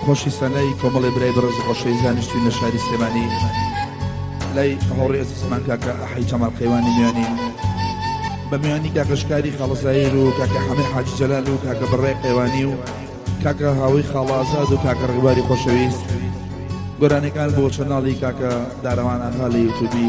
خۆشی سەنەی کۆمەڵی برای بەڕێز خۆشەوی زانیشتووی لە شاری سلێمانی لای هەوڕێ ئەزیزمان کاکە ئەحەی جەمال قەیوانی میوانی بە میوانی کاکەشکاری خاڵەزایر و کاکە حەمید حاجی جەلال و کاکە بڕێ قەیوانی و کاکە هاوی خاڵە ئازاد و کاکە ڕێباری خۆشەویست گۆرانەکان بۆ چەناڵی کاکە داڕەوان ئاغا لە یوتیوبی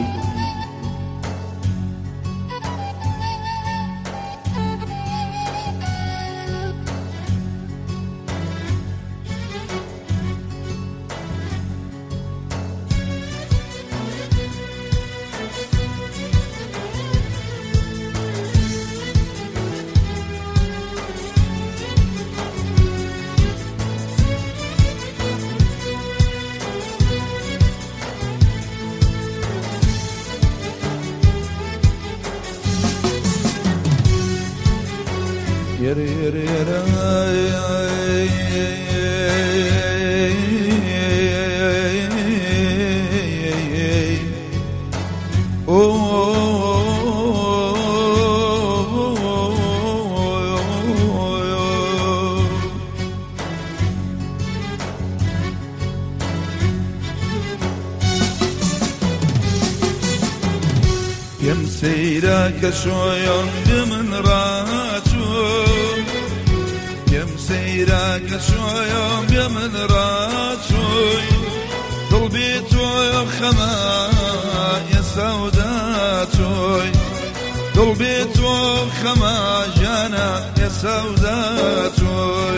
يم سيرك شويون بمن راتو يم سيرك شويون بمن راتو قلبي تو خما يا سوداتو قلبي تو خما جانا يا سوداتو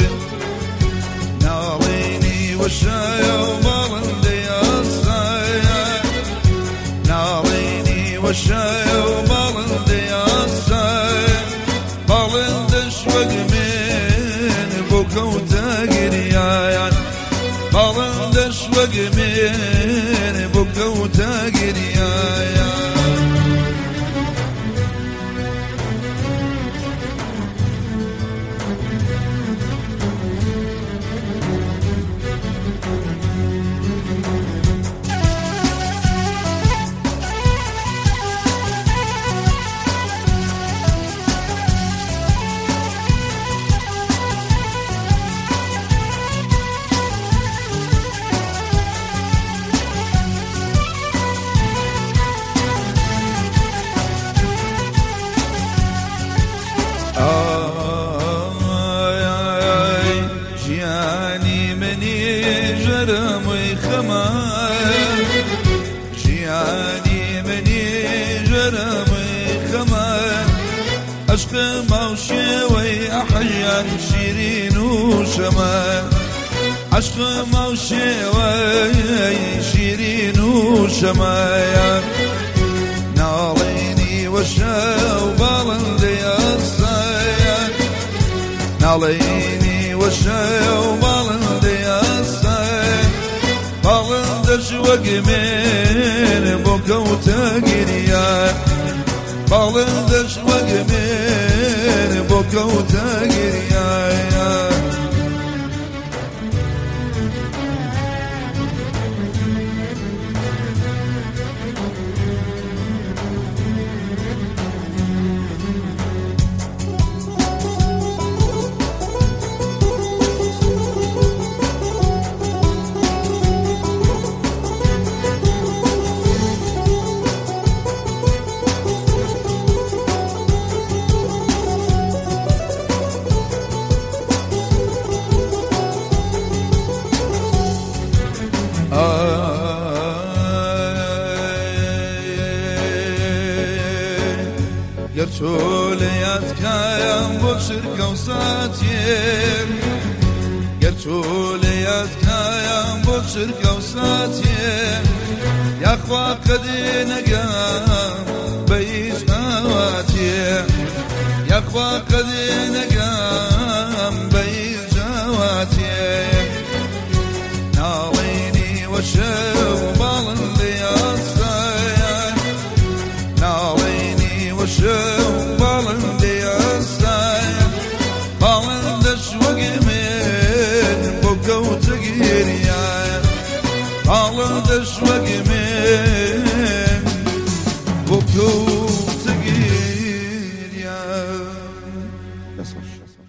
ناويني وشايا وبالندي الصايا ناويني وشايا وبالندي الصايا بالندش وقمين بوكا وتاقريا بالندش وقمين بوكا وتاقريا جياني مني جرمي خمايا جياني مني جرمي خمايا عشق موشي أحيان شيرين وشمايا عشق موشي شيرين وشمايا ناليني وشاو بالندي الصايا ناليني وشايا وبالندي الصايا بالندش وقمين بوكا وتاقريا بالندش وقمين بوكا وتاقريا قرتوليات كايم بوشركة وساتير قرتوليات كايم بوشركة وساتير يا أخوة قدين قام بيش هواتير يا أخوة قدين قام بيش هواتير ناويني وشو بالندي الصايا ناويني وشو بالندي الصايا بالندش وقمين بوكا وتقيريا بالندش وقمين بوكا وتقيريا